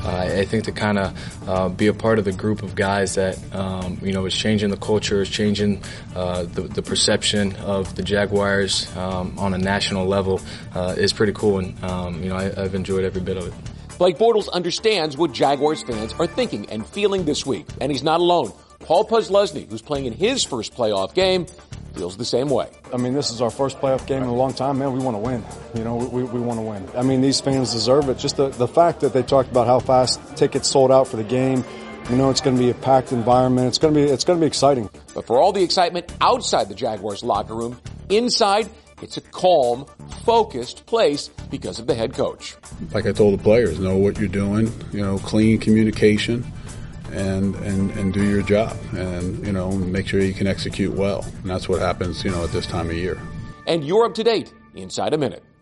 I think to kind of be a part of the group of guys that is changing the culture, is changing the perception of the Jaguars on a national level is pretty cool, and I've enjoyed every bit of it. Blake Bortles understands what Jaguars fans are thinking and feeling this week, and he's not alone. Paul Posluszny, who's playing in his first playoff game, feels the same way. I mean, this is our first playoff game in a long time. Man, we want to win. We want to win. I mean, these fans deserve it. Just the fact that they talked about how fast tickets sold out for the game. It's going to be a packed environment. It's going to be exciting. But for all the excitement outside the Jaguars locker room, inside, it's a calm, focused place because of the head coach. Like I told the players, know what you're doing, clean communication and do your job and, make sure you can execute well. And that's what happens, at this time of year. And you're up to date inside a minute.